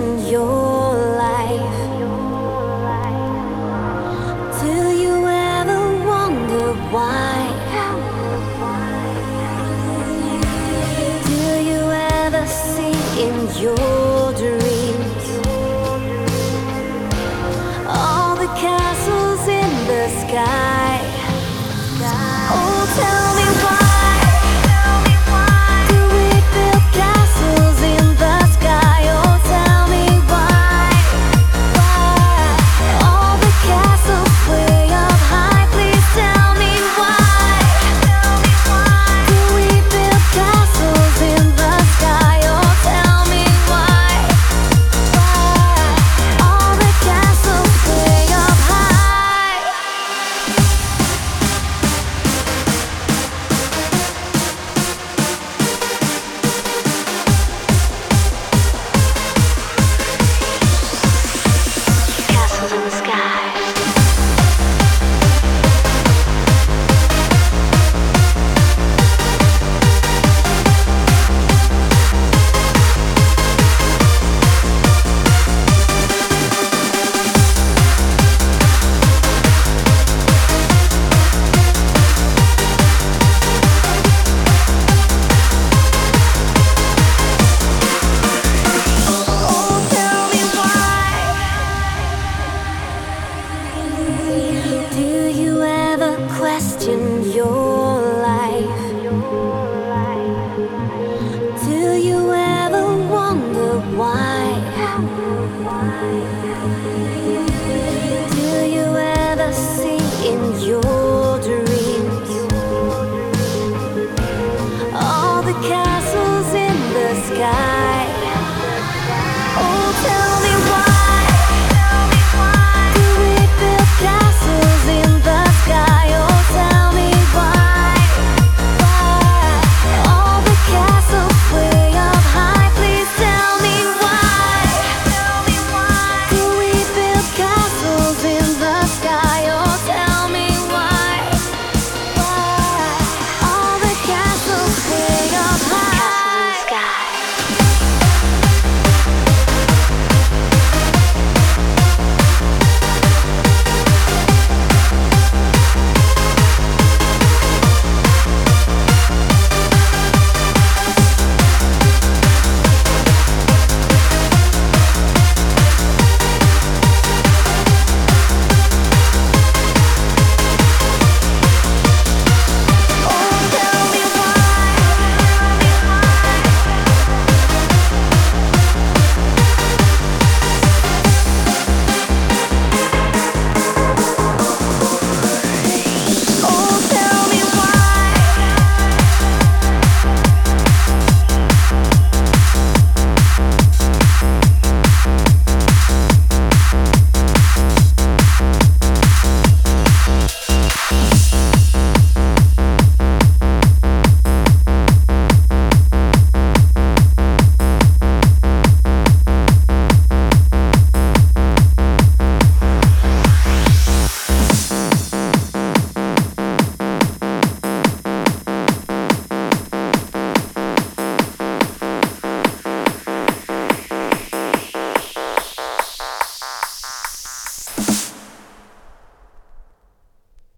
question your life? Do you ever wonder why? Do you ever see in your dreams all the castles in the sky? Oh, tell me why do we build castles in the sky? Oh, tell me why all the castles way up high? Please tell me why do we build castles in the sky? Oh, tell me why all the castles way up high? Castles in the sky. Oh, tell me why. Do you ever question your life? Do you ever wonder why? Do you ever see in your